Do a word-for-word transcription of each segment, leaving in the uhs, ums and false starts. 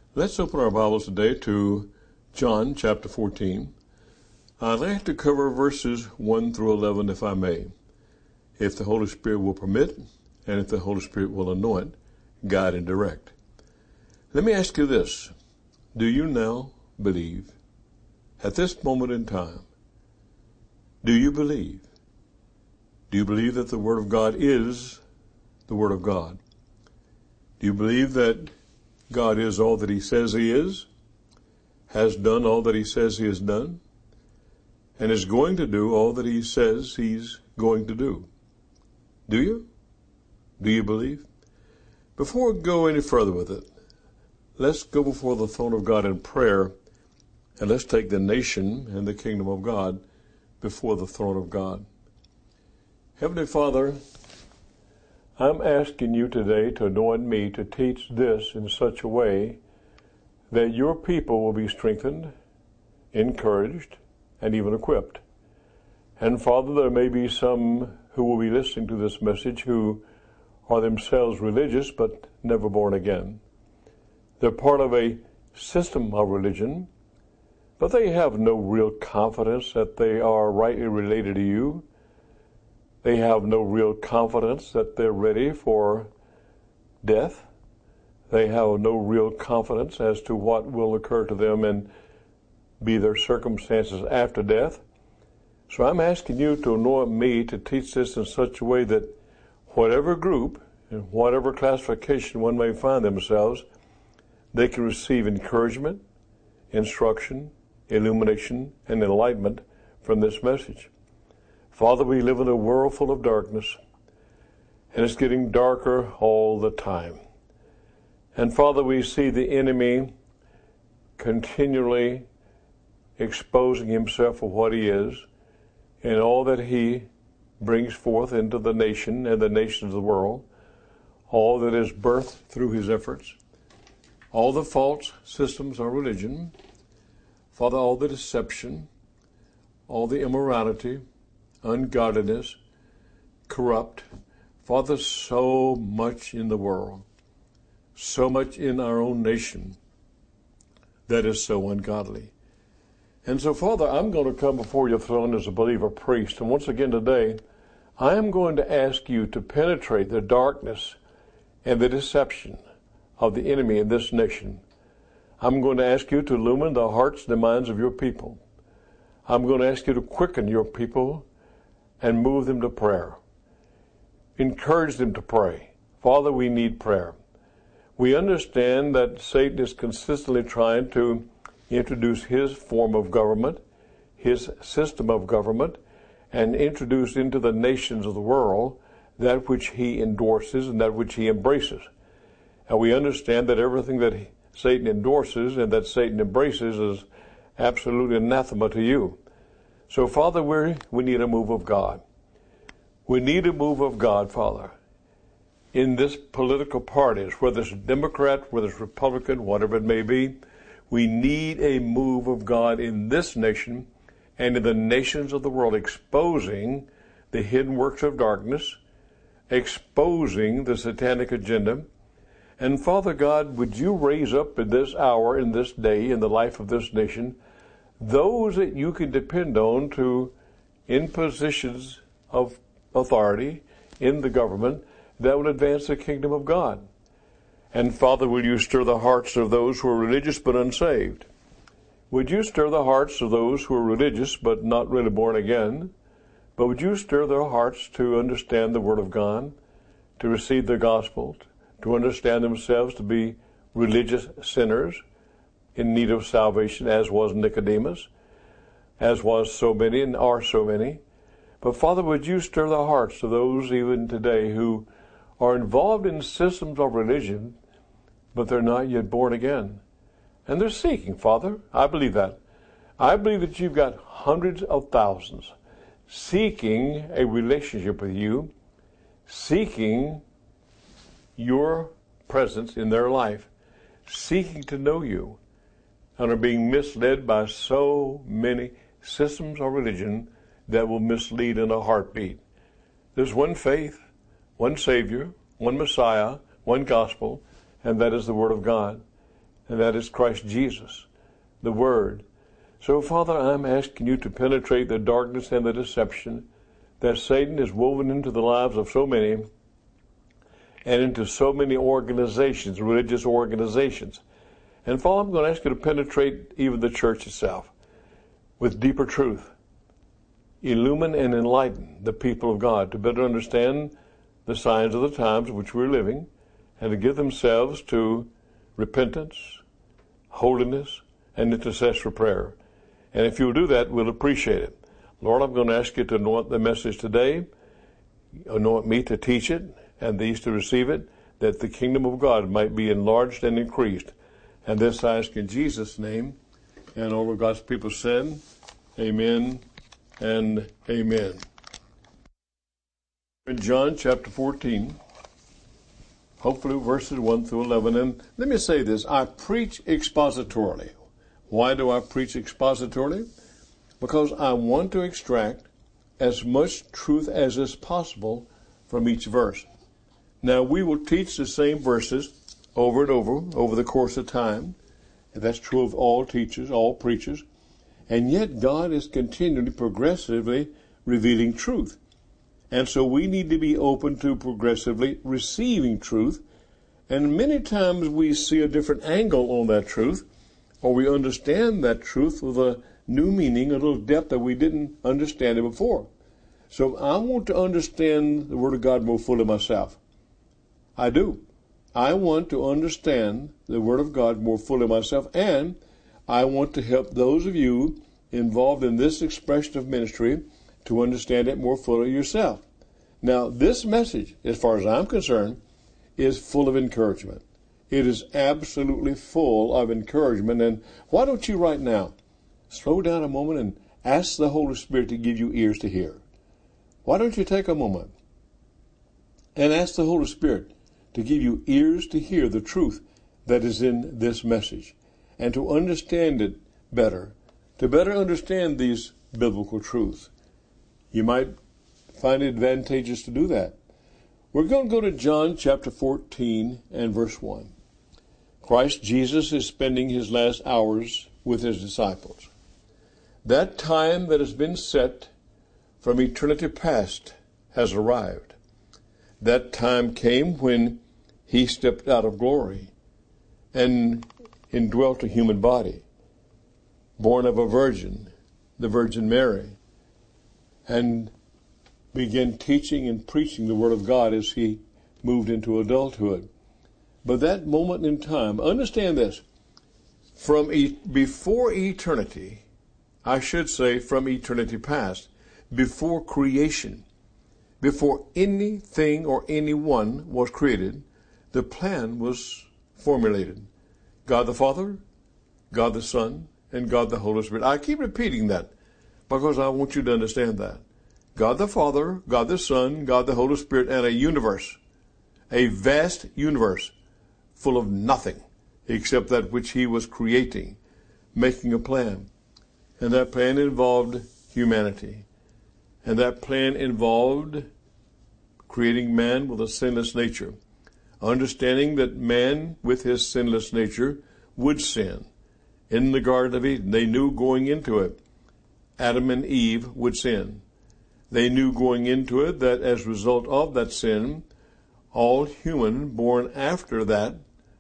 Let's open our Bibles today to John chapter fourteen. I'd like to cover verses one through eleven, if I may, if the Holy Spirit will permit, and if the Holy Spirit will anoint, guide, and direct. Let me ask you this. Do you now believe? At this moment in time, do you believe? Do you believe that the Word of God is the Word of God? Do you believe that God is all that He says He is, has done all that He says He has done, and is going to do all that He says He's going to do? Do you? Do you believe? Before we go any further with it, let's go before the throne of God in prayer, and let's take the nation and the kingdom of God before the throne of God. Heavenly Father, I'm asking you today to anoint me to teach this in such a way that your people will be strengthened, encouraged, and even equipped. And Father, there may be some who will be listening to this message who are themselves religious but never born again. They're part of a system of religion, but they have no real confidence that they are rightly related to you. They have no real confidence that they're ready for death. They have no real confidence as to what will occur to them and be their circumstances after death. So I'm asking you to anoint me to teach this in such a way that whatever group and whatever classification one may find themselves, they can receive encouragement, instruction, illumination, and enlightenment from this message. Father, we live in a world full of darkness, and it's getting darker all the time. And Father, we see the enemy continually exposing himself for what he is and all that he brings forth into the nation and the nations of the world, all that is birthed through his efforts, all the false systems of religion, Father, all the deception, all the immorality, ungodliness, corrupt. Father, so much in the world, so much in our own nation that is so ungodly. And so, Father, I'm going to come before your throne as a believer priest. And once again today, I am going to ask you to penetrate the darkness and the deception of the enemy in this nation. I'm going to ask you to illumine the hearts and the minds of your people. I'm going to ask you to quicken your people and move them to prayer. Encourage them to pray. Father, we need prayer. We understand that Satan is consistently trying to introduce his form of government, his system of government, and introduce into the nations of the world that which he endorses and that which he embraces. And we understand that everything that Satan endorses and that Satan embraces is absolutely anathema to you. So, Father, we we need a move of God. We need a move of God, Father, in this political parties, whether it's Democrat, whether it's Republican, whatever it may be. We need a move of God in this nation and in the nations of the world, exposing the hidden works of darkness, exposing the satanic agenda. And Father God, would you raise up in this hour, in this day, in the life of this nation, those that you can depend on to, in positions of authority in the government, that will advance the kingdom of God. And Father, will you stir the hearts of those who are religious but unsaved? Would you stir the hearts of those who are religious but not really born again? But would you stir their hearts to understand the Word of God, to receive the gospel, to understand themselves to be religious sinners in need of salvation, as was Nicodemus, as was so many and are so many. But Father, would you stir the hearts of those even today who are involved in systems of religion, but they're not yet born again. And they're seeking, Father. I believe that. I believe that you've got hundreds of thousands seeking a relationship with you, seeking your presence in their life, seeking to know you, and are being misled by so many systems of religion that will mislead in a heartbeat. There's one faith, one Savior, one Messiah, one gospel, and that is the Word of God. and that is Christ Jesus, the Word. So, Father, I'm asking you to penetrate the darkness and the deception that Satan has woven into the lives of so many and into so many organizations, religious organizations. And Father, I'm going to ask you to penetrate even the church itself with deeper truth. Illumine and enlighten the people of God to better understand the signs of the times in which we're living and to give themselves to repentance, holiness, and intercessory prayer. And if you'll do that, we'll appreciate it. Lord, I'm going to ask you to anoint the message today, anoint me to teach it, and these to receive it, that the kingdom of God might be enlarged and increased. And this I ask in Jesus' name, and all of God's people said, amen and amen. In John chapter fourteen, hopefully verses one through eleven, and let me say this, I preach expositorily. Why do I preach expositorily? Because I want to extract as much truth as is possible from each verse. Now, we will teach the same verses over and over, over the course of time. And that's true of all teachers, all preachers. And yet, God is continually, progressively revealing truth. And so we need to be open to progressively receiving truth. And many times we see a different angle on that truth, or we understand that truth with a new meaning, a little depth that we didn't understand it before. So I want to understand the Word of God more fully myself. I do. I want to understand the Word of God more fully myself, and I want to help those of you involved in this expression of ministry to understand it more fully yourself. Now, this message, as far as I'm concerned, is full of encouragement. It is absolutely full of encouragement. And why don't you right now slow down a moment and ask the Holy Spirit to give you ears to hear? Why don't you take a moment and ask the Holy Spirit to give you ears to hear the truth that is in this message and to understand it better, to better understand these biblical truths? You might find it advantageous to do that. We're going to go to John chapter fourteen and verse one. Christ Jesus is spending his last hours with his disciples. That time that has been set from eternity past has arrived. That time came when he stepped out of glory and indwelt a human body, born of a virgin, the Virgin Mary, and began teaching and preaching the Word of God as he moved into adulthood. But that moment in time, understand this, from e- before eternity, I should say from eternity past, before creation, before anything or anyone was created, the plan was formulated. God the Father, God the Son, and God the Holy Spirit. I keep repeating that because I want you to understand that. God the Father, God the Son, God the Holy Spirit, and a universe, a vast universe full of nothing except that which he was creating, making a plan. And that plan involved humanity. And that plan involved creating man with a sinless nature, understanding that man with his sinless nature would sin. In the Garden of Eden, they knew going into it, Adam and Eve would sin. They knew going into it that as a result of that sin, all human born after that,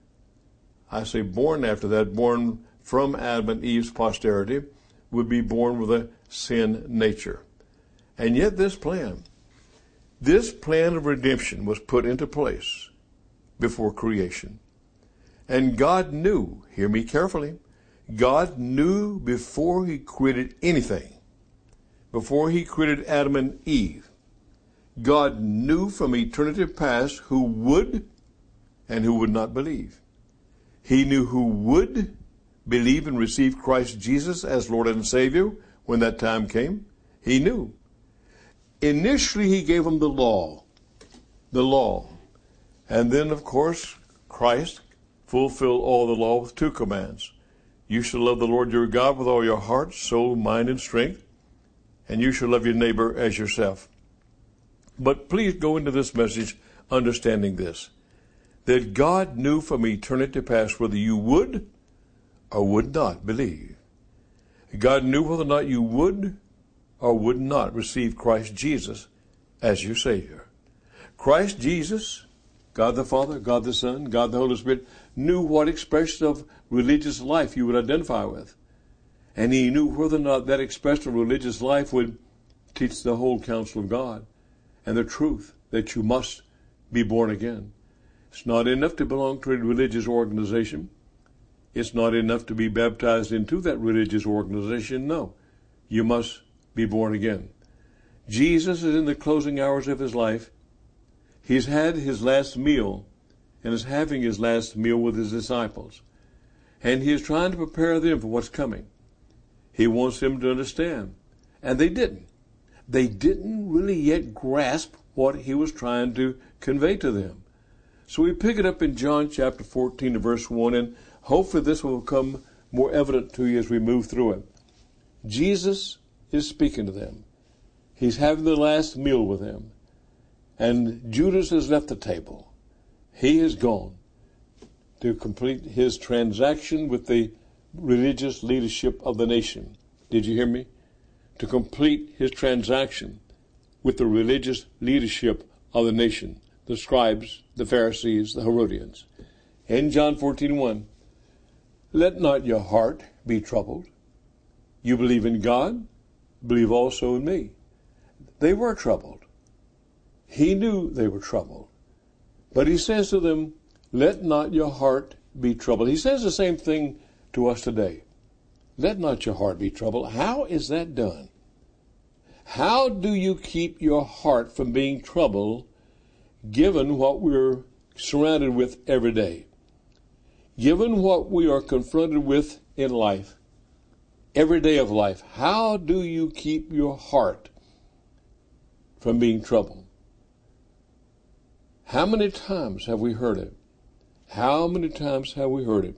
I say born after that, born from Adam and Eve's posterity, would be born with a sin nature. And yet this plan, this plan of redemption was put into place before creation. And God knew, hear me carefully, God knew before he created anything, before he created Adam and Eve, God knew from eternity past who would and who would not believe. He knew who would believe and receive Christ Jesus as Lord and Savior when that time came. He knew. Initially, he gave them the law, the law. And then, of course, Christ fulfilled all the law with two commands. You shall love the Lord your God with all your heart, soul, mind, and strength, and you shall love your neighbor as yourself. But please go into this message understanding this, that God knew from eternity past whether you would or would not believe. God knew whether or not you would or would not receive Christ Jesus as your Savior. Christ Jesus, God the Father, God the Son, God the Holy Spirit, knew what expression of religious life you would identify with. And he knew whether or not that expression of religious life would teach the whole counsel of God and the truth that you must be born again. It's not enough to belong to a religious organization. It's not enough to be baptized into that religious organization. No, you must be born again. Jesus is in the closing hours of his life. He's had his last meal and is having his last meal with his disciples. And he is trying to prepare them for what's coming. He wants them to understand. And they didn't. They didn't really yet grasp what he was trying to convey to them. So we pick it up in John chapter fourteen and verse one, and hopefully this will become more evident to you as we move through it. Jesus is speaking to them. He's having the last meal with them. And Judas has left the table. He has gone to complete his transaction with the religious leadership of the nation. Did you hear me? To complete his transaction with the religious leadership of the nation, the scribes, the Pharisees, the Herodians. In John fourteen one, let not your heart be troubled. You believe in God, believe also in me. They were troubled. He knew they were troubled. But he says to them, let not your heart be troubled. He says the same thing to us today. Let not your heart be troubled. How is that done? How do you keep your heart from being troubled given what we're surrounded with every day? Given what we are confronted with in life, every day of life, how do you keep your heart from being troubled? How many times have we heard it? How many times have we heard it?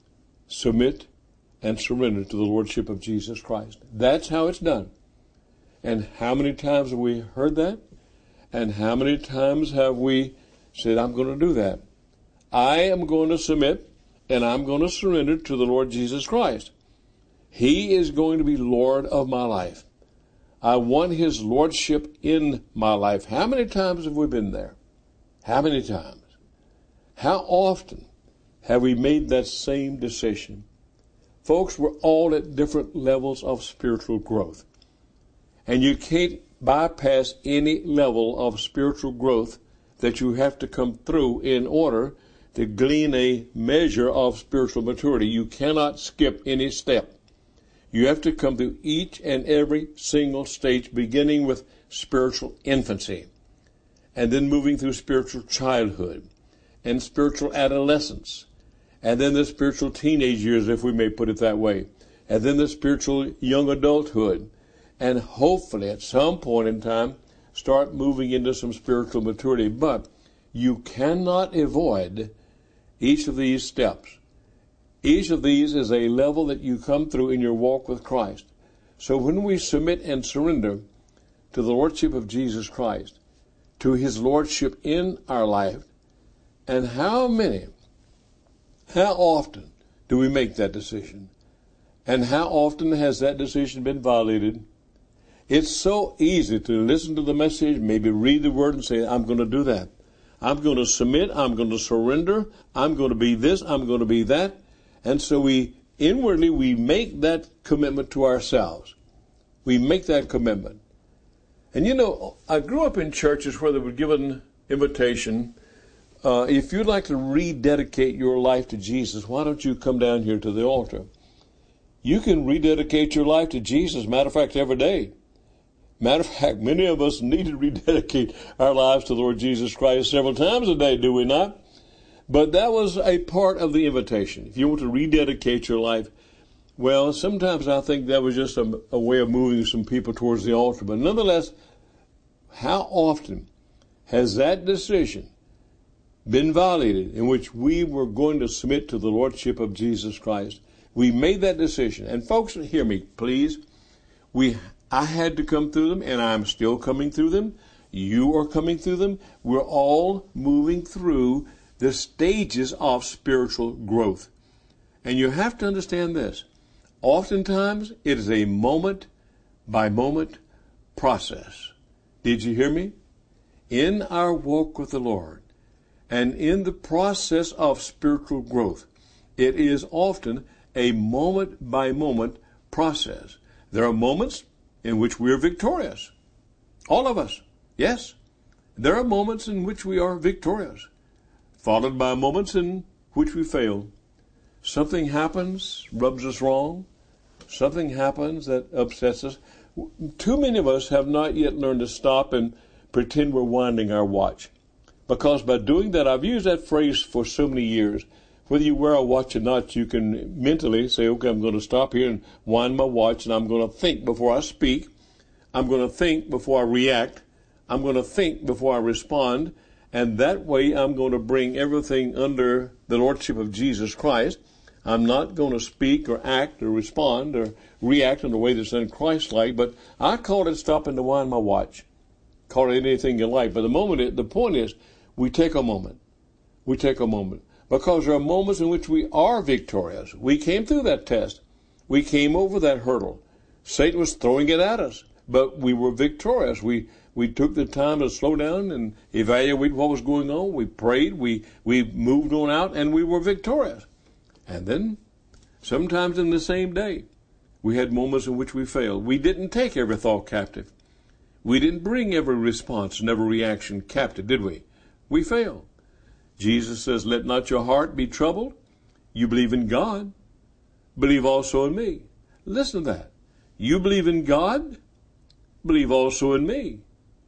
Submit and surrender to the Lordship of Jesus Christ. That's how it's done. And how many times have we heard that? And how many times have we said, I'm going to do that? I am going to submit and I'm going to surrender to the Lord Jesus Christ. He is going to be Lord of my life. I want his Lordship in my life. How many times have we been there? How many times? How often have we made that same decision? Folks, we're all at different levels of spiritual growth. And you can't bypass any level of spiritual growth that you have to come through in order to glean a measure of spiritual maturity. You cannot skip any step. You have to come through each and every single stage, beginning with spiritual infancy, and then moving through spiritual childhood and spiritual adolescence, and then the spiritual teenage years, if we may put it that way, and then the spiritual young adulthood, and hopefully at some point in time start moving into some spiritual maturity. But you cannot avoid each of these steps. Each of these is a level that you come through in your walk with Christ. So when we submit and surrender to the Lordship of Jesus Christ, to his Lordship in our life, and how many, how often do we make that decision? And how often has that decision been violated? It's so easy to listen to the message, maybe read the word and say, I'm going to do that. I'm going to submit. I'm going to surrender. I'm going to be this. I'm going to be that. And so we inwardly, we make that commitment to ourselves. We make that commitment. And you know, I grew up in churches where they were given invitation. Uh, if you'd like to rededicate your life to Jesus, why don't you come down here to the altar? You can rededicate your life to Jesus, matter of fact, every day. Matter of fact, many of us need to rededicate our lives to the Lord Jesus Christ several times a day, do we not? But that was a part of the invitation. If you want to rededicate your life, well, sometimes I think that was just a, a way of moving some people towards the altar. But nonetheless, how often has that decision been violated in which we were going to submit to the Lordship of Jesus Christ? We made that decision. And folks, hear me, please. We I had to come through them, and I'm still coming through them. You are coming through them. We're all moving through the stages of spiritual growth. And you have to understand this. Oftentimes, it is a moment by moment process. Did you hear me? In our walk with the Lord and in the process of spiritual growth, it is often a moment by moment process. There are moments in which we are victorious. All of us. Yes. There are moments in which we are victorious, followed by moments in which we fail. Something happens, rubs us wrong. Something happens that upsets us. Too many of us have not yet learned to stop and pretend we're winding our watch. Because by doing that, I've used that phrase for so many years. Whether you wear a watch or not, you can mentally say, okay, I'm going to stop here and wind my watch, and I'm going to think before I speak. I'm going to think before I react. I'm going to think before I respond. And that way, I'm going to bring everything under the Lordship of Jesus Christ. I'm not going to speak or act or respond or react in a way that's un-Christ-like, but I call it stopping to wind my watch. Call it anything you like. But the moment, it, the point is, we take a moment. We take a moment. Because there are moments in which we are victorious. We came through that test. We came over that hurdle. Satan was throwing it at us, but we were victorious. We we took the time to slow down and evaluate what was going on. We prayed. We we moved on out, and we were victorious. And then, sometimes in the same day, we had moments in which we failed. We didn't take every thought captive. We didn't bring every response and every reaction captive, did we? We failed. Jesus says, let not your heart be troubled. You believe in God. Believe also in me. Listen to that. You believe in God. Believe also in me.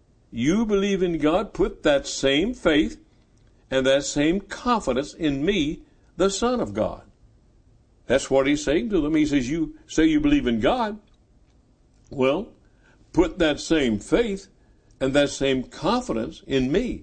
You believe in God. Put that same faith and that same confidence in me, the Son of God. That's what he's saying to them. He says, you say you believe in God. Well, put that same faith and that same confidence in me.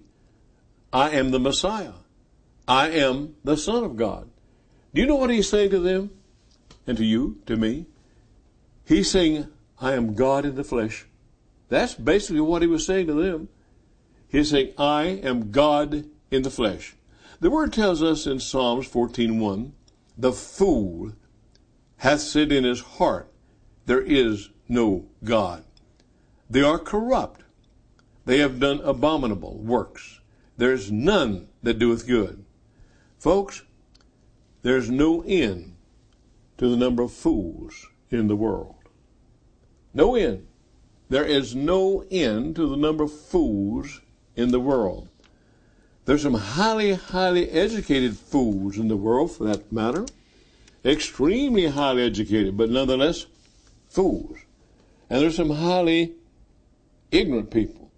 I am the Messiah. I am the Son of God. Do you know what he's saying to them? And to you, to me? He's saying, I am God in the flesh. That's basically what he was saying to them. He's saying, I am God in the flesh. The word tells us in Psalms fourteen one, the fool hath said in his heart, there is no God. They are corrupt. They have done abominable works. There is none that doeth good. Folks, there's no end to the number of fools in the world. No end. There is no end to the number of fools in the world. There's some highly, highly educated fools in the world, for that matter. Extremely highly educated, but nonetheless, fools. And there's some highly ignorant people.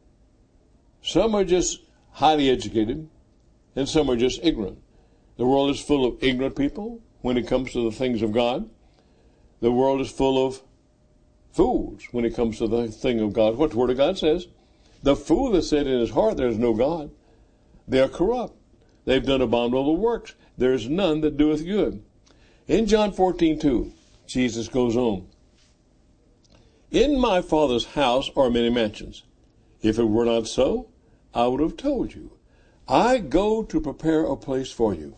Some are just highly educated, and some are just ignorant. The world is full of ignorant people when it comes to the things of God. The world is full of fools when it comes to the thing of God. What the Word of God says. The fool that said in his heart, there is no God. They are corrupt. They've done abominable works. There is none that doeth good. In John fourteen two, Jesus goes on. In my Father's house are many mansions. If it were not so, I would have told you. I go to prepare a place for you.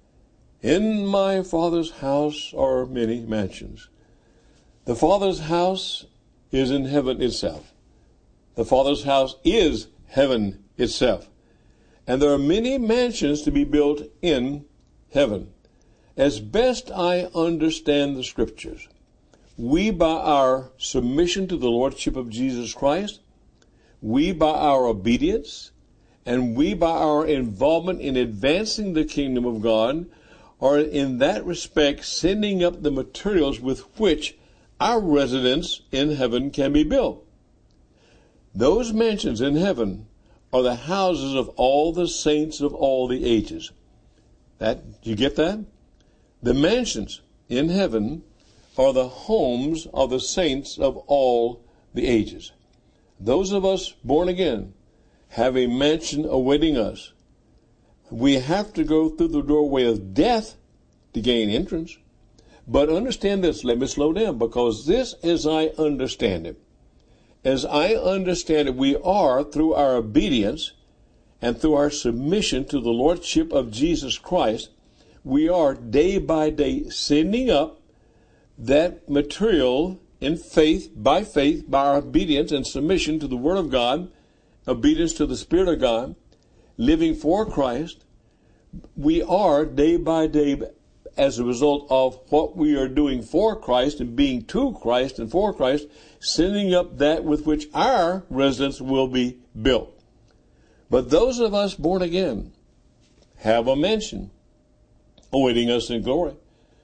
In my Father's house are many mansions. The Father's house is in heaven itself. The Father's house is heaven itself. And there are many mansions to be built in heaven. As best I understand the Scriptures, we, by our submission to the Lordship of Jesus Christ, we, by our obedience, and we, by our involvement in advancing the kingdom of God, are in that respect sending up the materials with which our residence in heaven can be built. Those mansions in heaven are the houses of all the saints of all the ages. That, you get that? The mansions in heaven are the homes of the saints of all the ages. Those of us born again have a mansion awaiting us. We have to go through the doorway of death to gain entrance. But understand this, let me slow down, because this, as I understand it, as I understand it, we are, through our obedience and through our submission to the Lordship of Jesus Christ, we are day by day sending up that material in faith, by faith, by our obedience and submission to the Word of God, obedience to the Spirit of God, living for Christ. We are day by day, as a result of what we are doing for Christ and being to Christ and for Christ, sending up that with which our residence will be built. But those of us born again have a mansion awaiting us in glory.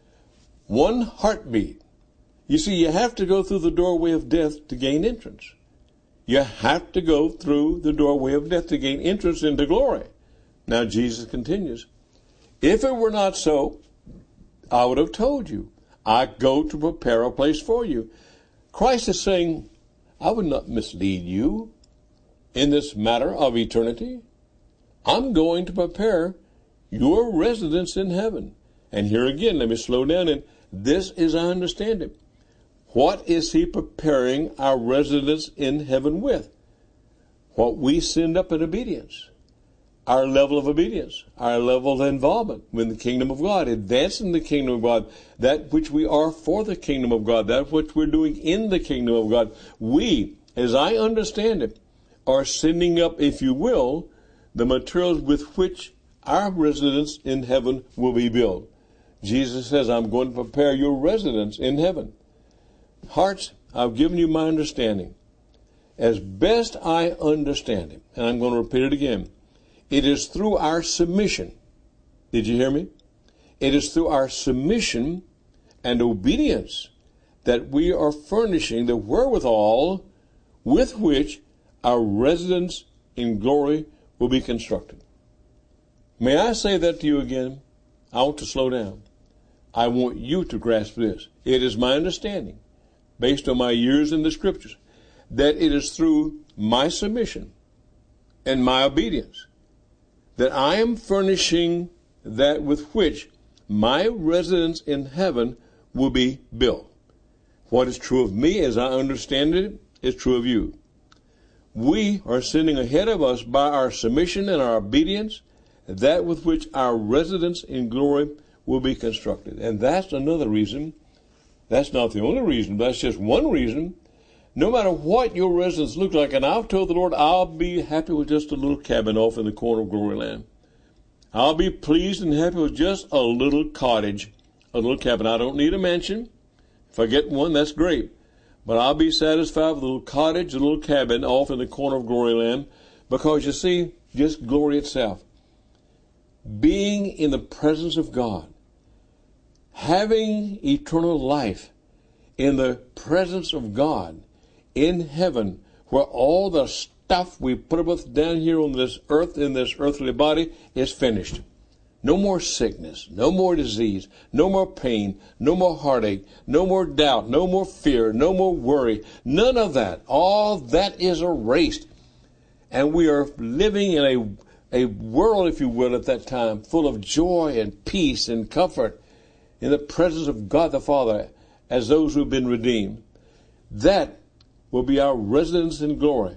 One heartbeat. You see, you have to go through the doorway of death to gain entrance. You have to go through the doorway of death to gain entrance into glory. Now Jesus continues, if it were not so, I would have told you, I go to prepare a place for you. Christ is saying, I would not mislead you in this matter of eternity. I'm going to prepare your residence in heaven. And here again, let me slow down, and this is I understand it. What is he preparing our residence in heaven with? What we send up in obedience. Our level of obedience, our level of involvement in the kingdom of God, advancing the kingdom of God, that which we are for the kingdom of God, that which we're doing in the kingdom of God. We, as I understand it, are sending up, if you will, the materials with which our residence in heaven will be built. Jesus says, I'm going to prepare your residence in heaven. Hearts, I've given you my understanding. As best I understand it, and I'm going to repeat it again, it is through our submission. Did you hear me? It is through our submission and obedience that we are furnishing the wherewithal with which our residence in glory will be constructed. May I say that to you again? I want to slow down. I want you to grasp this. It is my understanding, based on my years in the scriptures, that it is through my submission and my obedience that I am furnishing that with which my residence in heaven will be built. What is true of me, as I understand it, is true of you. We are sending ahead of us by our submission and our obedience that with which our residence in glory will be constructed. And that's another reason. That's not the only reason, but that's just one reason. No matter what your residence looks like, and I've told the Lord, I'll be happy with just a little cabin off in the corner of Glory Land. I'll be pleased and happy with just a little cottage, a little cabin. I don't need a mansion. If I get one, that's great. But I'll be satisfied with a little cottage, a little cabin off in the corner of Glory Land, because you see, just glory itself. Being in the presence of God, having eternal life in the presence of God, in heaven, where all the stuff we put up with down here on this earth, in this earthly body, is finished. No more sickness, no more disease, no more pain, no more heartache, no more doubt, no more fear, no more worry, none of that. All that is erased. And we are living in a, a world, if you will, at that time, full of joy and peace and comfort in the presence of God the Father as those who have been redeemed. That will be our residence in glory.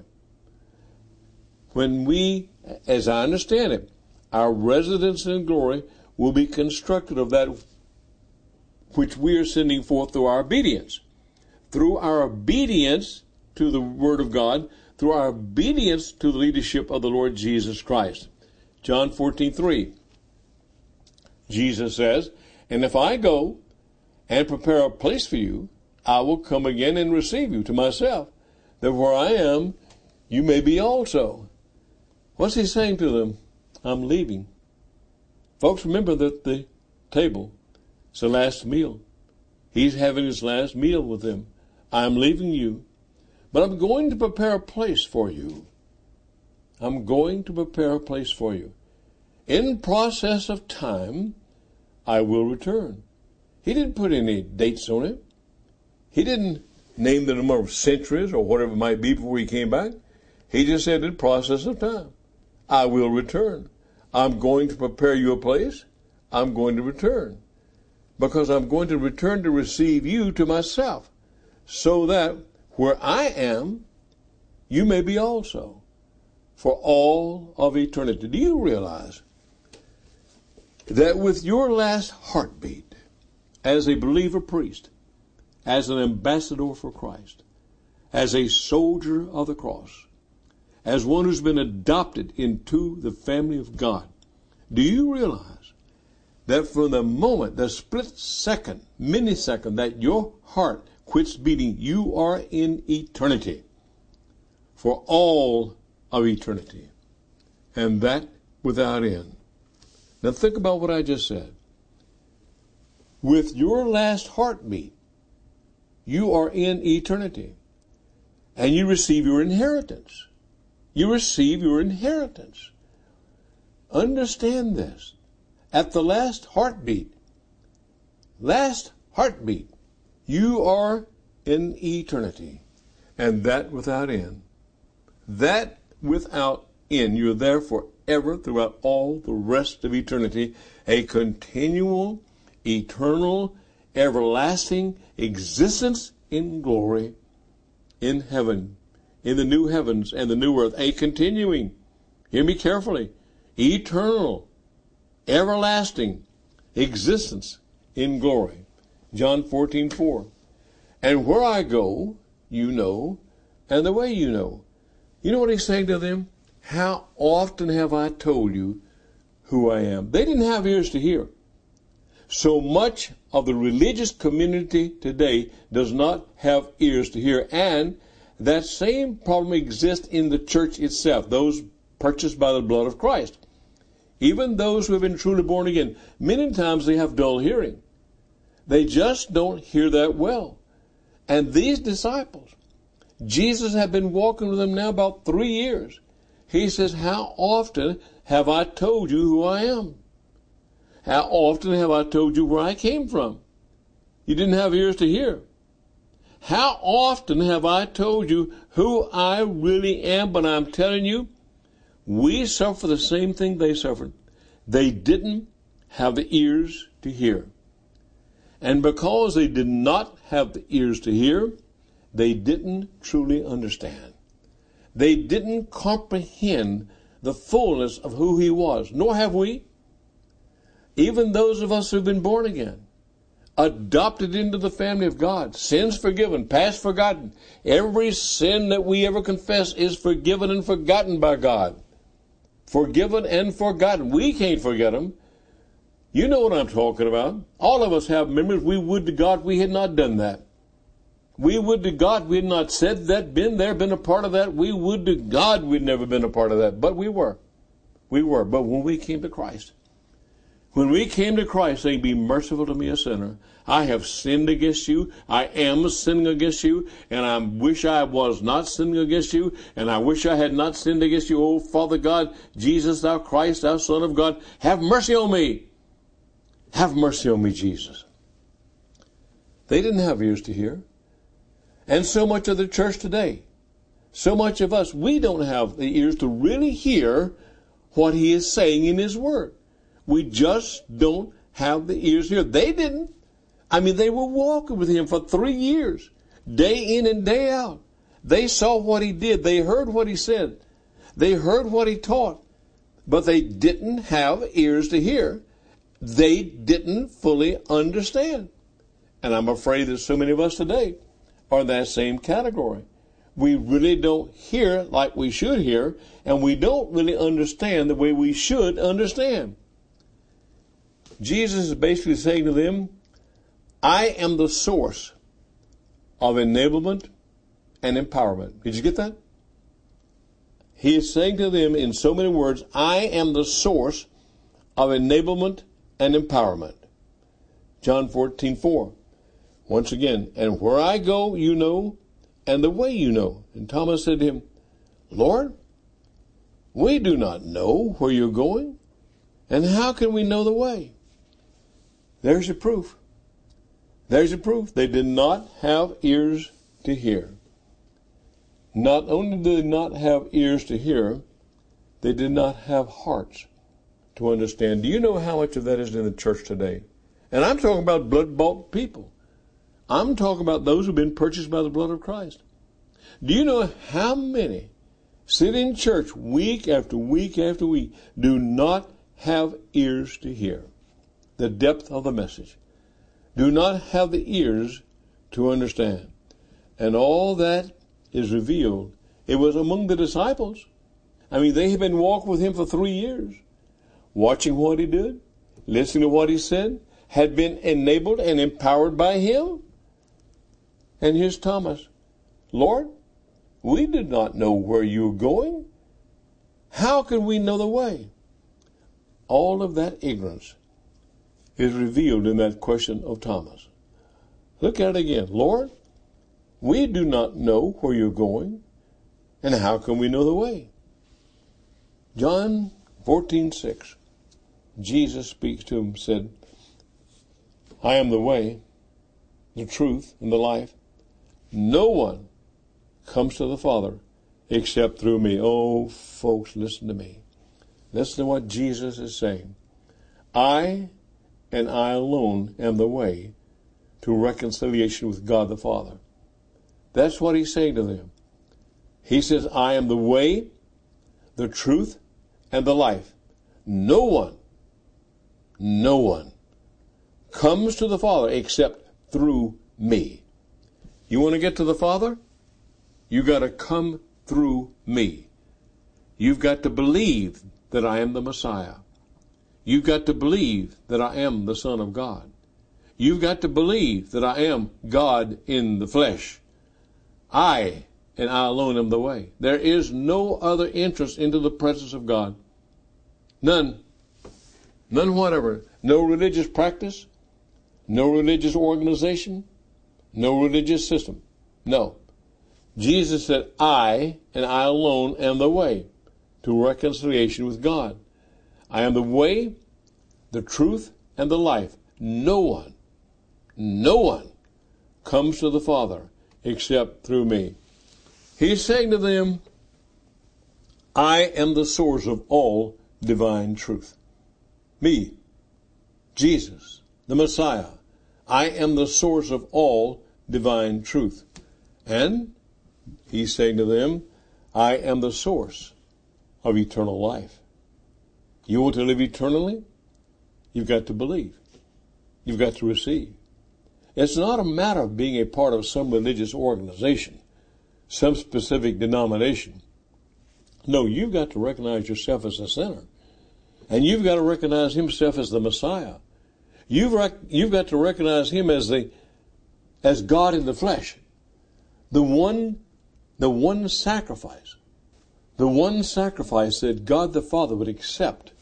When we, as I understand it, our residence in glory will be constructed of that which we are sending forth through our obedience. Through our obedience to the Word of God, through our obedience to the leadership of the Lord Jesus Christ. John fourteen three. Jesus says, and if I go and prepare a place for you, I will come again and receive you to myself, that where I am, you may be also. What's he saying to them? I'm leaving. Folks, remember that the table is the last meal. He's having his last meal with them. I'm leaving you, but I'm going to prepare a place for you. I'm going to prepare a place for you. In process of time, I will return. He didn't put any dates on it. He didn't name the number of centuries or whatever it might be before he came back. He just said in process of time, I will return. I'm going to prepare you a place. I'm going to return. Because I'm going to return to receive you to myself, so that where I am, you may be also, for all of eternity. Do you realize that with your last heartbeat, as a believer priest, as an ambassador for Christ, as a soldier of the cross, as one who's been adopted into the family of God, do you realize that from the moment, the split second, millisecond that your heart quits beating, you are in eternity for all of eternity, and that without end? Now think about what I just said. With your last heartbeat, you are in eternity, and you receive your inheritance. You receive your inheritance. Understand this. At the last heartbeat, last heartbeat, you are in eternity, and that without end. That without end. You're there forever throughout all the rest of eternity, a continual, eternal, everlasting existence in glory, in heaven, in the new heavens and the new earth, a continuing, hear me carefully, eternal, everlasting existence in glory. John fourteen four. And where I go, you know, and the way you know. You know what he's saying to them? How often have I told you who I am? They didn't have ears to hear. So much of the religious community today does not have ears to hear, and that same problem exists in the church itself, those purchased by the blood of Christ. Even those who have been truly born again, many times they have dull hearing. They just don't hear that well. And these disciples, Jesus had been walking with them now about three years. He says, how often have I told you who I am? How often have I told you where I came from? You didn't have ears to hear. How often have I told you who I really am? But I'm telling you, we suffer the same thing they suffered. They didn't have the ears to hear. And because they did not have the ears to hear, they didn't truly understand. They didn't comprehend the fullness of who he was, nor have we. Even those of us who've been born again, adopted into the family of God, sins forgiven, past forgotten. Every sin that we ever confess is forgiven and forgotten by God. Forgiven and forgotten. We can't forget them. You know what I'm talking about. All of us have memories. We would to God we had not done that. We would to God we had not said that, been there, been a part of that. We would to God we'd never been a part of that. But we were. We were. But when we came to Christ, when we came to Christ saying, be merciful to me, a sinner, I have sinned against you, I am sinning against you, and I wish I was not sinning against you, and I wish I had not sinned against you. Oh, Father God, Jesus, thou Christ, thou Son of God, have mercy on me. Have mercy on me, Jesus. They didn't have ears to hear. And so much of the church today, so much of us, we don't have the ears to really hear what he is saying in his word. We just don't have the ears to hear. They didn't. I mean, they were walking with him for three years, day in and day out. They saw what he did. They heard what he said. They heard what he taught. But they didn't have ears to hear. They didn't fully understand. And I'm afraid that so many of us today are in that same category. We really don't hear like we should hear, and we don't really understand the way we should understand. Jesus is basically saying to them, I am the source of enablement and empowerment. Did you get that? He is saying to them in so many words, I am the source of enablement and empowerment. John fourteen four. Once again, and where I go, you know, and the way you know. And Thomas said to him, Lord, we do not know where you're going, and how can we know the way? There's your proof. There's your proof. They did not have ears to hear. Not only did they not have ears to hear, they did not have hearts to understand. Do you know how much of that is in the church today? And I'm talking about blood-bought people. I'm talking about those who've been purchased by the blood of Christ. Do you know how many sit in church week after week after week do not have ears to hear? the depth of the message, do not have the ears to understand. And all that is revealed, it was among the disciples. I mean, they had been walking with him for three years, watching what he did, listening to what he said, had been enabled and empowered by him. And here's Thomas. Lord, we did not know where you were going. How could we know the way? All of that ignorance is revealed in that question of Thomas. Look at it again. Lord, we do not know where you're going, and how can we know the way? John fourteen six. Jesus speaks to him, said, I am the way, the truth, and the life. No one comes to the Father except through me. Oh, folks, listen to me. Listen to what Jesus is saying. I and I alone am the way to reconciliation with God the Father. That's what he's saying to them. He says, I am the way, the truth, and the life. No one, no one comes to the Father except through me. You want to get to the Father? You got to come through me. You've got to believe that I am the Messiah. You've got to believe that I am the Son of God. You've got to believe that I am God in the flesh. I and I alone am the way. There is no other entrance into the presence of God. None. None whatever. No religious practice. No religious organization. No religious system. No. Jesus said, I and I alone am the way to reconciliation with God. I am the way, the truth, and the life. No one, no one comes to the Father except through me. He's saying to them, I am the source of all divine truth. Me, Jesus, the Messiah. I am the source of all divine truth. And he's saying to them, I am the source of eternal life. You want to live eternally? You've got to believe. You've got to receive. It's not a matter of being a part of some religious organization, some specific denomination. No, you've got to recognize yourself as a sinner. And you've got to recognize himself as the Messiah. You've, rec- you've got to recognize him as the, as God in the flesh. The one, the one sacrifice. The one sacrifice that God the Father would accept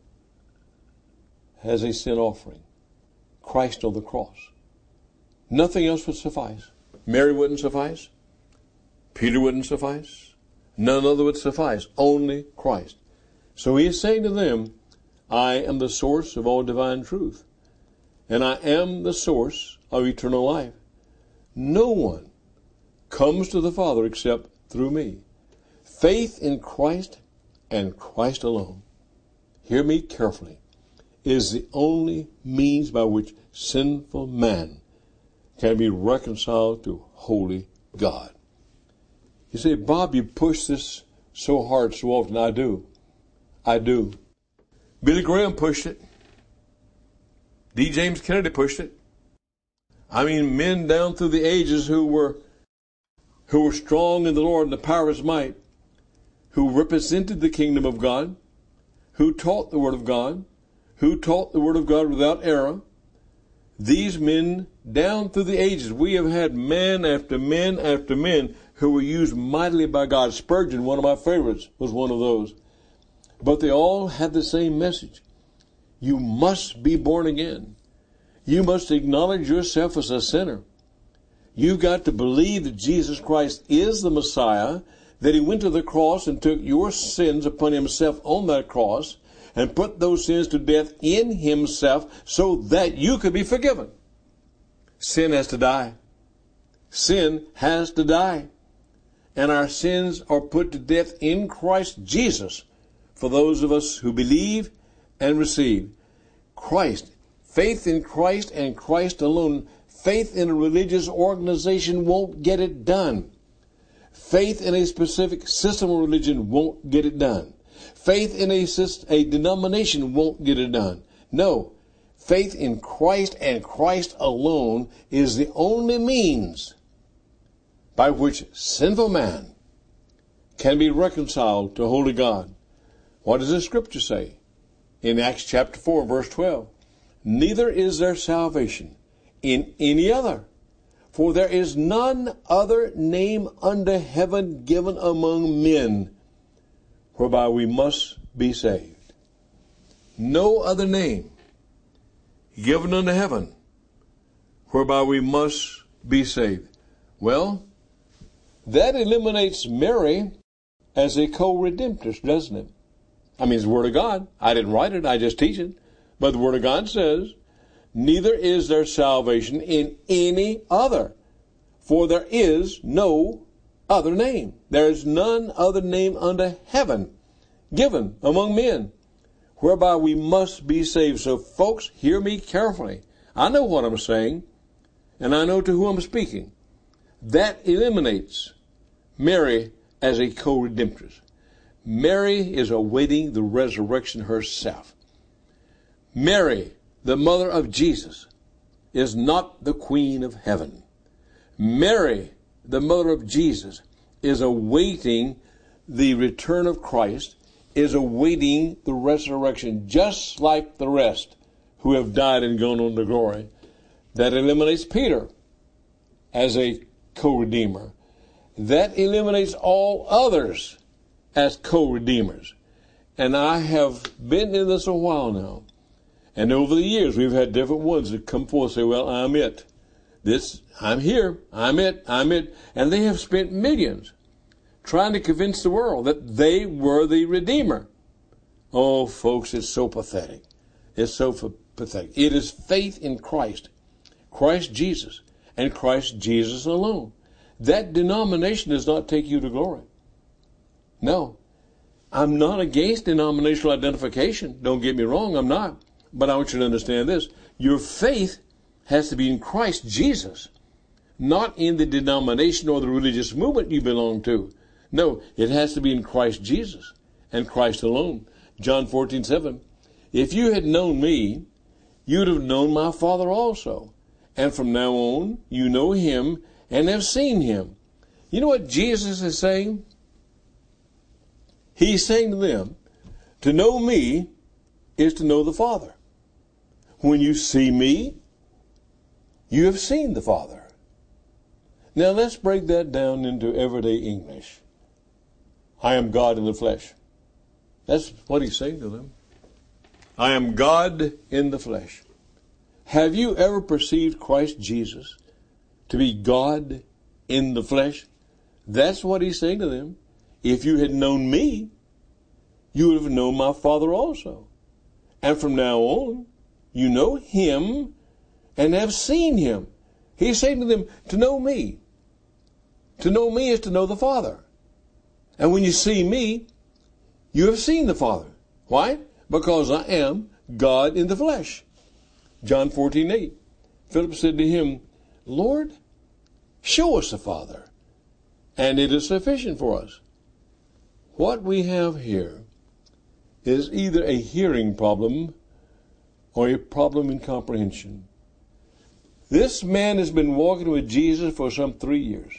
as a sin offering. Christ on the cross. Nothing else would suffice. Mary wouldn't suffice. Peter wouldn't suffice. None other would suffice. Only Christ. So he is saying to them, I am the source of all divine truth. And I am the source of eternal life. No one comes to the Father except through me. Faith in Christ and Christ alone, hear me carefully, is the only means by which sinful man can be reconciled to holy God. You say, Bob, you push this so hard so often. I do. I do. Billy Graham pushed it. D. James Kennedy pushed it. I mean, men down through the ages who were who were strong in the Lord and the power of his might, who represented the kingdom of God, who taught the word of God, who taught the word of God without error. These men, down through the ages, we have had men after men after men who were used mightily by God. Spurgeon, one of my favorites, was one of those. But they all had the same message. You must be born again. You must acknowledge yourself as a sinner. You've got to believe that Jesus Christ is the Messiah, that he went to the cross and took your sins upon himself on that cross and put those sins to death in himself so that you could be forgiven. Sin has to die. Sin has to die. And our sins are put to death in Christ Jesus for those of us who believe and receive. Christ, faith in Christ and Christ alone. Faith in a religious organization won't get it done. Faith in a specific system of religion won't get it done. Faith in a, a denomination won't get it done. No. faith in Christ and Christ alone is the only means by which sinful man can be reconciled to holy God. What does the scripture say? In Acts chapter four, verse twelve, neither is there salvation in any other, for there is none other name under heaven given among men whereby we must be saved. No other name given under heaven whereby we must be saved. Well, that eliminates Mary as a co-redemptress, doesn't it? I mean, it's the Word of God. I didn't write it, I just teach it. But the Word of God says, neither is there salvation in any other, for there is no other name. There is none other name under heaven given among men whereby we must be saved. So folks, hear me carefully. I know what I'm saying, and I know to who I'm speaking. That eliminates Mary as a co-redemptress. Mary is awaiting the resurrection herself. Mary, the mother of Jesus, is not the queen of heaven. Mary, the mother of Jesus, is awaiting the return of Christ, is awaiting the resurrection, just like the rest who have died and gone on to glory. That eliminates Peter as a co-redeemer. That eliminates all others as co-redeemers. And I have been in this a while now. And over the years, we've had different ones that come forth and say, well, I'm it. This, I'm here. I'm it. I'm it. And they have spent millions trying to convince the world that they were the Redeemer. Oh, folks, it's so pathetic. It's so f- pathetic. It is faith in Christ, Christ Jesus, and Christ Jesus alone. That denomination does not take you to glory. No. I'm not against denominational identification. Don't get me wrong, I'm not. But I want you to understand this. Your faith has to be in Christ Jesus, not in the denomination or the religious movement you belong to. No, it has to be in Christ Jesus and Christ alone. John fourteen seven. If you had known me, you'd have known my Father also. And from now on, you know him and have seen him. You know what Jesus is saying? He's saying to them, to know me is to know the Father. When you see me, you have seen the Father. Now let's break that down into everyday English. I am God in the flesh. That's what he's saying to them. I am God in the flesh. Have you ever perceived Christ Jesus to be God in the flesh? That's what he's saying to them. If you had known me, you would have known my Father also. And from now on, you know him and have seen him. He's saying to them, to know me. To know me is to know the Father. And when you see me, you have seen the Father. Why? Because I am God in the flesh. John fourteen eight. Philip said to him, Lord, show us the Father, and it is sufficient for us. What we have here is either a hearing problem or a problem in comprehension. This man has been walking with Jesus for some three years.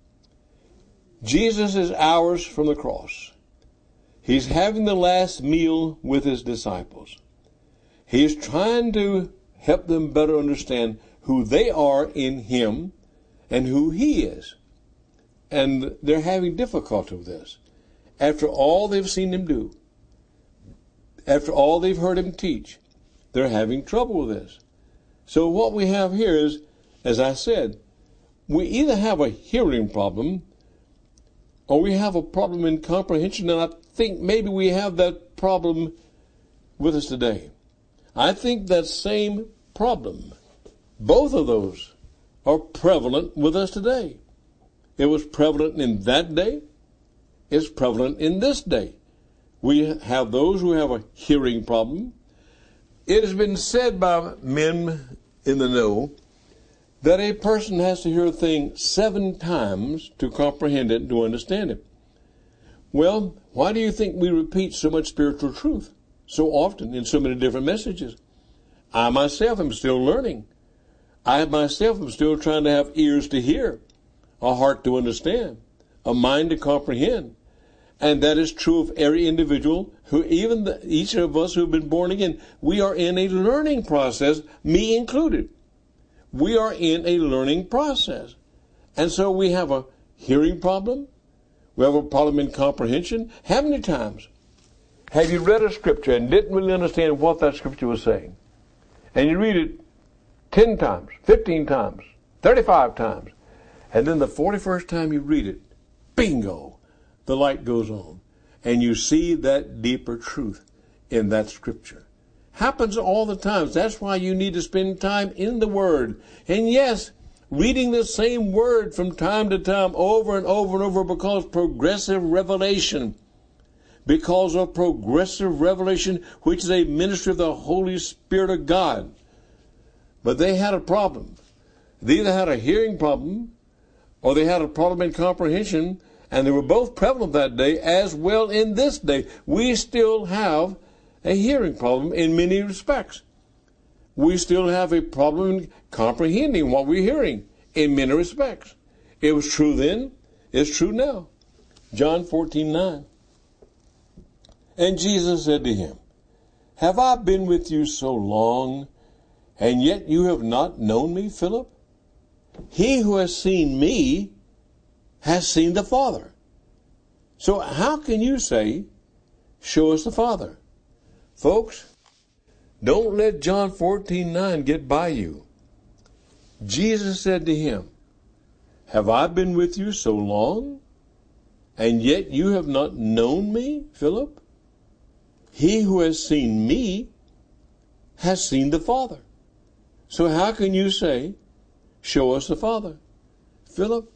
Jesus is hours from the cross. He's having the last meal with his disciples. He's trying to help them better understand who they are in him and who he is. And they're having difficulty with this. After all they've seen him do, after all they've heard him teach, they're having trouble with this. So what we have here is, as I said, we either have a hearing problem or we have a problem in comprehension, and I think maybe we have that problem with us today. I think that same problem, both of those, are prevalent with us today. It was prevalent in that day. It's prevalent in this day. We have those who have a hearing problem. It has been said by men in the know that a person has to hear a thing seven times to comprehend it and to understand it. Well, why do you think we repeat so much spiritual truth so often in so many different messages? I myself am still learning. I myself am still trying to have ears to hear, a heart to understand, a mind to comprehend. And that is true of every individual who, even the, each of us who have been born again, we are in a learning process, me included. We are in a learning process. And so we have a hearing problem. We have a problem in comprehension. How many times have you read a scripture and didn't really understand what that scripture was saying? And you read it ten times, fifteen times, thirty-five times. And then the forty-first time you read it, bingo, the light goes on. And you see that deeper truth in that scripture. Happens all the time. That's why you need to spend time in the Word. And yes, reading the same Word from time to time over and over and over, because progressive revelation, because of progressive revelation, which is a ministry of the Holy Spirit of God. But they had a problem. They either had a hearing problem or they had a problem in comprehension, and they were both prevalent that day as well in this day. We still have a hearing problem in many respects. We still have a problem in comprehending what we're hearing in many respects. It was true then, it's true now. John fourteen nine. And Jesus said to him, have I been with you so long, and yet you have not known me, Philip? He who has seen me has seen the Father. So how can you say, show us the Father? Folks, don't let John fourteen nine get by you. Jesus said to him, have I been with you so long, and yet you have not known me, Philip? He who has seen me has seen the Father. So how can you say, show us the Father? Philip,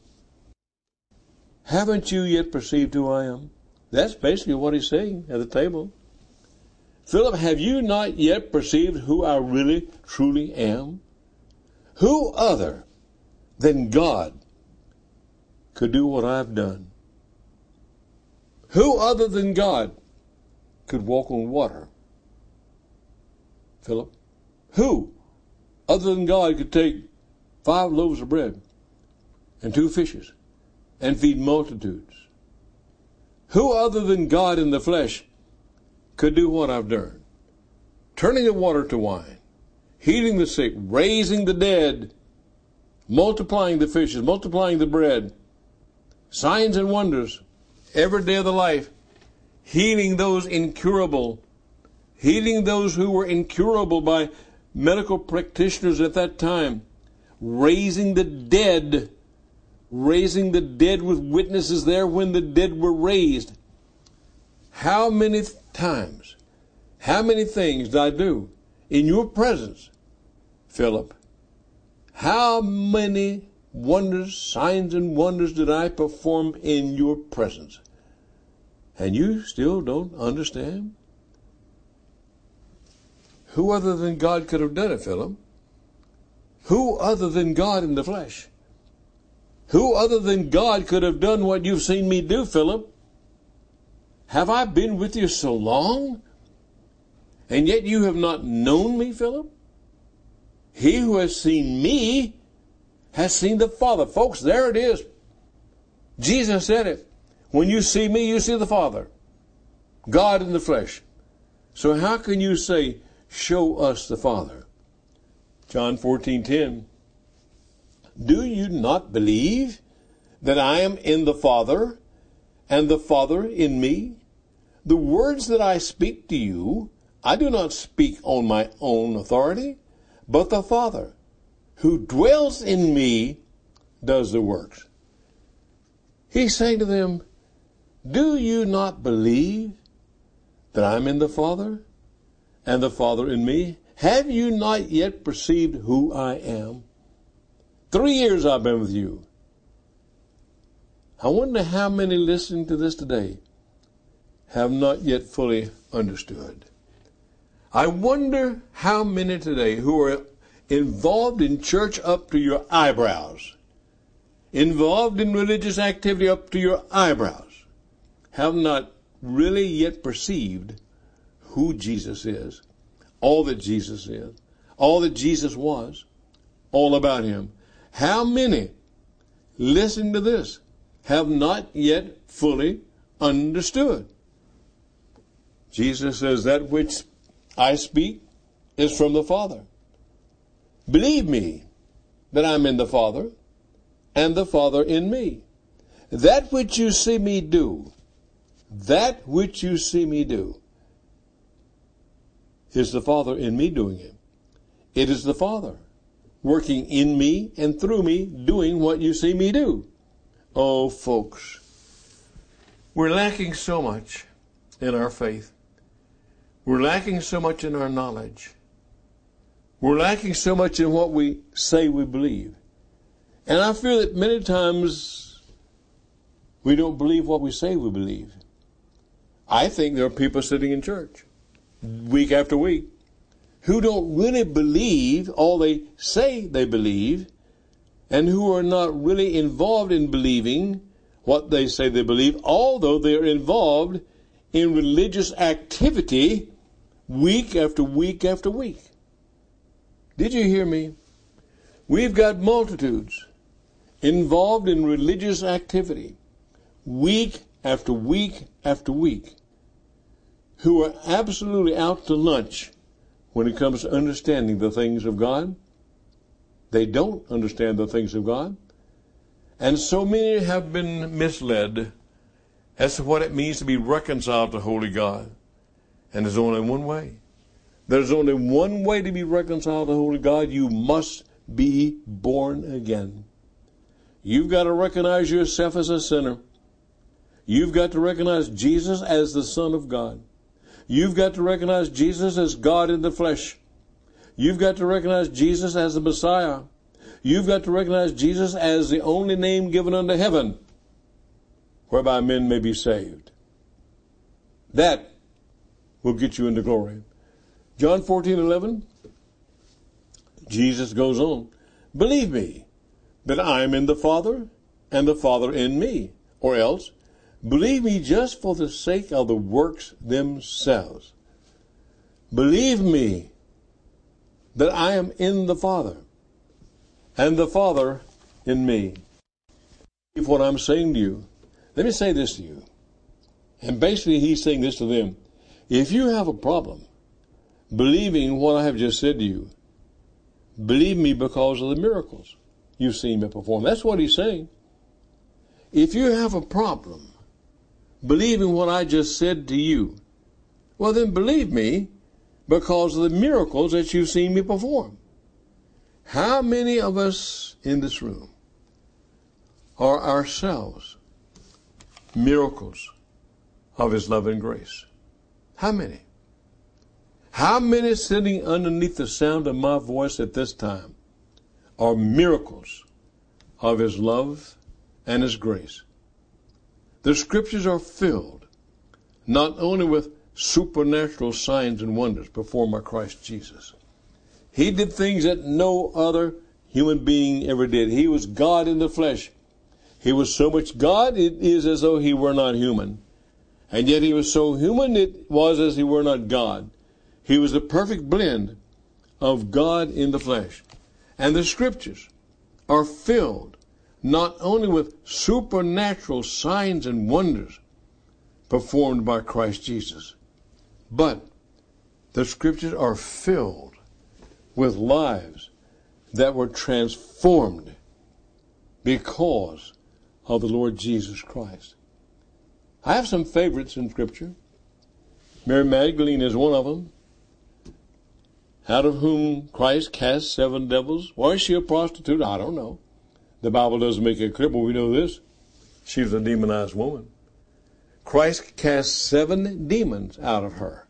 haven't you yet perceived who I am? That's basically what he's saying at the table. Philip, have you not yet perceived who I really, truly am? Who other than God could do what I've done? Who other than God could walk on water? Philip, who other than God could take five loaves of bread and two fishes and feed multitudes? Who other than God in the flesh could do what I've done? Turning the water to wine, healing the sick, raising the dead, multiplying the fishes, multiplying the bread, signs and wonders every day of the life, healing those incurable, healing those who were incurable by medical practitioners at that time, raising the dead, raising the dead with witnesses there when the dead were raised. How many times, how many things did I do in your presence, Philip? How many wonders, signs and wonders did I perform in your presence? And you still don't understand? Who other than God could have done it, Philip? Who other than God in the flesh? Who other than God could have done what you've seen me do, Philip? Have I been with you so long, and yet you have not known me, Philip? He who has seen me has seen the Father. Folks, there it is. Jesus said it. When you see me, you see the Father. God in the flesh. So how can you say, show us the Father? John fourteen ten. Do you not believe that I am in the Father, and the Father in me? The words that I speak to you, I do not speak on my own authority, but the Father, who dwells in me, does the works. He's saying to them, do you not believe that I'm in the Father, and the Father in me? Have you not yet perceived who I am? Three years I've been with you. I wonder how many listening to this today have not yet fully understood. I wonder how many today who are involved in church up to your eyebrows, involved in religious activity up to your eyebrows, have not really yet perceived who Jesus is, all that Jesus is, all that Jesus was, all about him. How many, listening to this, have not yet fully understood? Jesus says, that which I speak is from the Father. Believe me that I'm in the Father, and the Father in me. That which you see me do, that which you see me do, is the Father in me doing it. It is the Father working in me and through me, doing what you see me do. Oh, folks, we're lacking so much in our faith. We're lacking so much in our knowledge. We're lacking so much in what we say we believe. And I feel that many times we don't believe what we say we believe. I think there are people sitting in church week after week who don't really believe all they say they believe, and who are not really involved in believing what they say they believe, although they're involved in religious activity week after week after week. Did you hear me? We've got multitudes involved in religious activity week after week after week who are absolutely out to lunch when it comes to understanding the things of God. They don't understand the things of God. And so many have been misled as to what it means to be reconciled to holy God. And there's only one way. There's only one way to be reconciled to holy God. You must be born again. You've got to recognize yourself as a sinner. You've got to recognize Jesus as the Son of God. You've got to recognize Jesus as God in the flesh. You've got to recognize Jesus as the Messiah. You've got to recognize Jesus as the only name given unto heaven whereby men may be saved. That will get you into glory. John fourteen eleven, Jesus goes on, believe me that I am in the Father and the Father in me. Or else, believe me just for the sake of the works themselves. Believe me that I am in the Father and the Father in me. If what I'm saying to you, let me say this to you. And basically he's saying this to them. If you have a problem believing what I have just said to you, believe me because of the miracles you've seen me perform. That's what he's saying. If you have a problem believing what I just said to you, well then believe me because of the miracles that you've seen me perform. How many of us in this room are ourselves miracles of his love and grace? How many? How many sitting underneath the sound of my voice at this time are miracles of his love and his grace? The scriptures are filled not only with supernatural signs and wonders performed by Christ Jesus. He did things that no other human being ever did. He was God in the flesh. He was so much God, it is as though he were not human. And yet he was so human, it was as he were not God. He was the perfect blend of God in the flesh. And the scriptures are filled not only with supernatural signs and wonders performed by Christ Jesus, but the scriptures are filled with lives that were transformed because of the Lord Jesus Christ. I have some favorites in scripture. Mary Magdalene is one of them, out of whom Christ cast seven devils. Was she a prostitute? I don't know. The Bible doesn't make it clear, but we know this. She was a demonized woman. Christ cast seven demons out of her.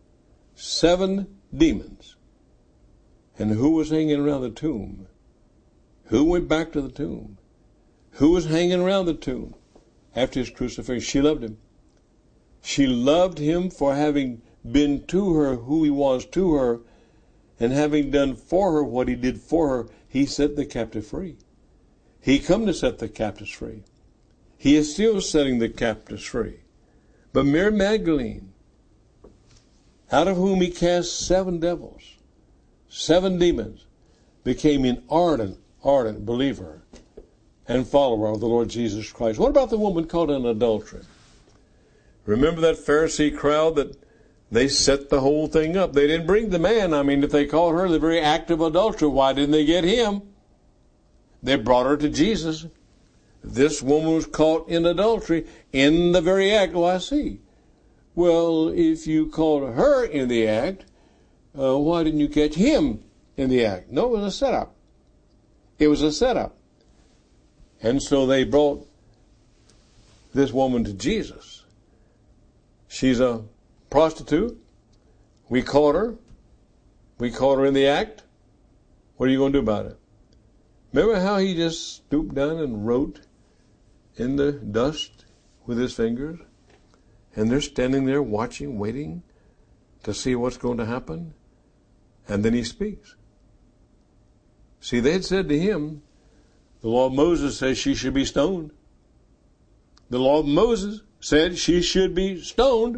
Seven demons. And who was hanging around the tomb? Who went back to the tomb? Who was hanging around the tomb after his crucifixion? She loved him. She loved him for having been to her who he was to her, and having done for her what he did for her. He set the captive free. He come to set the captives free. He is still setting the captives free. But Mary Magdalene, out of whom he cast seven devils, seven demons, became an ardent, ardent believer and follower of the Lord Jesus Christ. What about the woman caught in adultery? Remember that Pharisee crowd that they set the whole thing up? They didn't bring the man. I mean, if they caught her the very act of adultery, why didn't they get him? They brought her to Jesus. This woman was caught in adultery in the very act. Oh, I see. Well, if you caught her in the act, uh, why didn't you catch him in the act? No, it was a setup. It was a setup. And so they brought this woman to Jesus. She's a prostitute. We caught her. We caught her in the act. What are you going to do about it? Remember how he just stooped down and wrote in the dust with his fingers? And they're standing there watching, waiting to see what's going to happen. And then he speaks. See, they had said to him, the law of Moses says she should be stoned. The law of Moses said she should be stoned.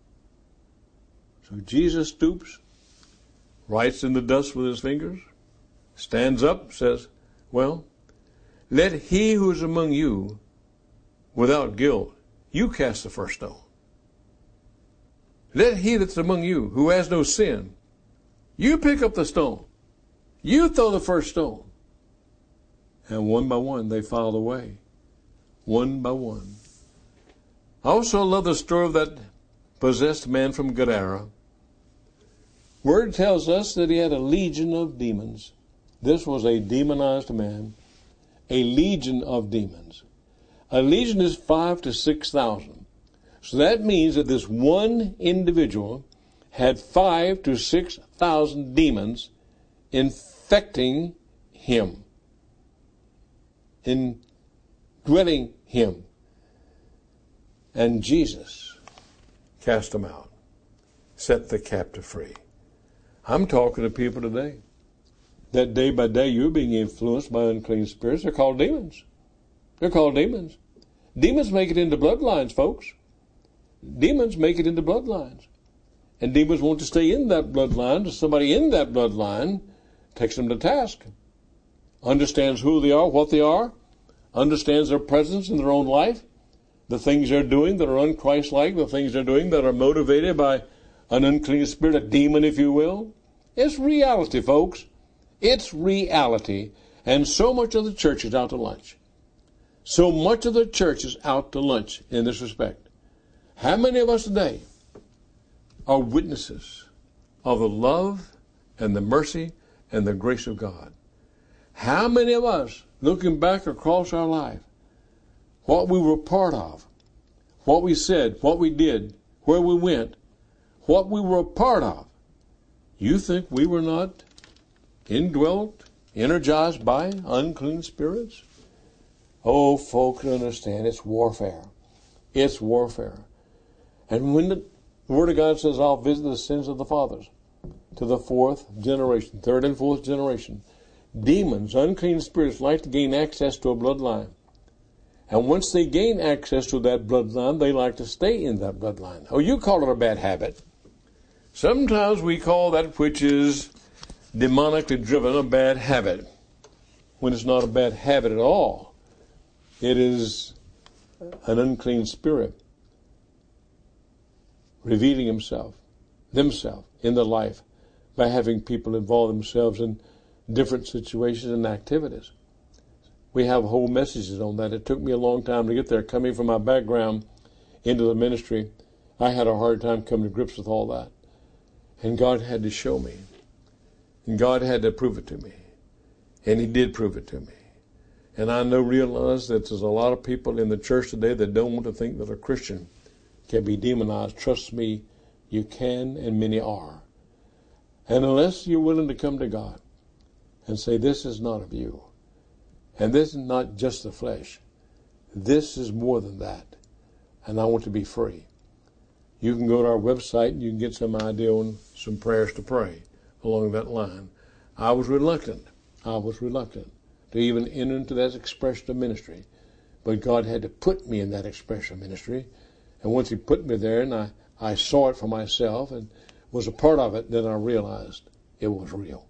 So Jesus stoops, writes in the dust with his fingers, stands up, says, well, let he who is among you without guilt, you cast the first stone. Let he that's among you who has no sin, you pick up the stone. You throw the first stone. And one by one, they filed away. One by one. I also love the story of that possessed man from Gadara. Word tells us that he had a legion of demons. This was a demonized man. A legion of demons. A legion is five to six thousand. So that means that this one individual had five to six thousand demons infecting him, indwelling him. And Jesus cast them out, set the captive free. I'm talking to people today that day by day you're being influenced by unclean spirits. They're called demons. They're called demons. Demons make it into bloodlines, folks. Demons make it into bloodlines. And demons want to stay in that bloodline. Somebody in that bloodline takes them to task. Understands who they are, what they are. Understands their presence in their own life. The things they're doing that are un-Christ-like. The things they're doing that are motivated by an unclean spirit, a demon, if you will. It's reality, folks. It's reality. And so much of the church is out to lunch. So much of the church is out to lunch in this respect. How many of us today are witnesses of the love and the mercy and the grace of God? How many of us, looking back across our life, what we were part of, what we said, what we did, where we went, what we were a part of, you think we were not indwelt, energized by unclean spirits? Oh, folks, understand, it's warfare. It's warfare. And when the Word of God says, I'll visit the sins of the fathers to the fourth generation, third and fourth generation, demons, unclean spirits like to gain access to a bloodline. And once they gain access to that bloodline, they like to stay in that bloodline. Oh, you call it a bad habit. Sometimes we call that which is demonically driven a bad habit, when it's not a bad habit at all. It is an unclean spirit revealing himself, themselves, in the life by having people involve themselves in different situations and activities. We have whole messages on that. It took me a long time to get there. Coming from my background into the ministry, I had a hard time coming to grips with all that. And God had to show me. And God had to prove it to me. And he did prove it to me. And I know, realize that there's a lot of people in the church today that don't want to think that a Christian can be demonized. Trust me, you can, and many are. And unless you're willing to come to God and say, this is not of you, and this is not just the flesh, this is more than that, and I want to be free, you can go to our website and you can get some idea on some prayers to pray along that line. I was reluctant. I was reluctant to even enter into that expression of ministry. But God had to put me in that expression of ministry. And once he put me there and I, I saw it for myself and was a part of it, then I realized it was real.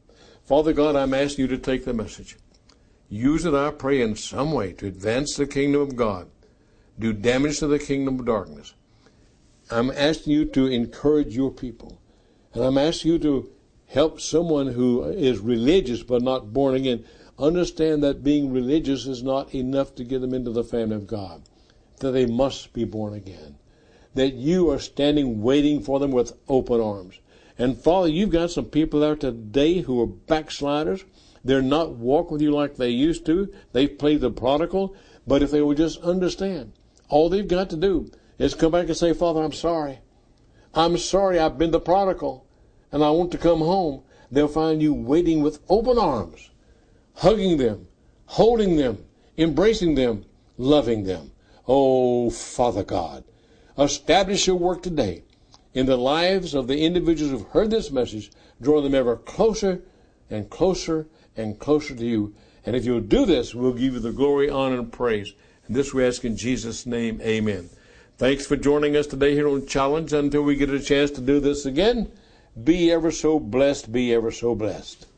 Father God, I'm asking you to take the message. Use it, I pray, in some way to advance the kingdom of God, do damage to the kingdom of darkness. I'm asking you to encourage your people. And I'm asking you to help someone who is religious but not born again understand that being religious is not enough to get them into the family of God, that they must be born again, that you are standing waiting for them with open arms. And Father, you've got some people there today who are backsliders. They're not walking with you like they used to. They've played the prodigal. But if they will just understand, all they've got to do is come back and say, Father, I'm sorry. I'm sorry I've been the prodigal, and I want to come home. They'll find you waiting with open arms, hugging them, holding them, embracing them, loving them. Oh, Father God, establish your work today in the lives of the individuals who've heard this message, draw them ever closer and closer and closer to you. And if you'll do this, we'll give you the glory, honor, and praise. And this we ask in Jesus' name, amen. Thanks for joining us today here on Challenge. Until we get a chance to do this again, be ever so blessed, be ever so blessed.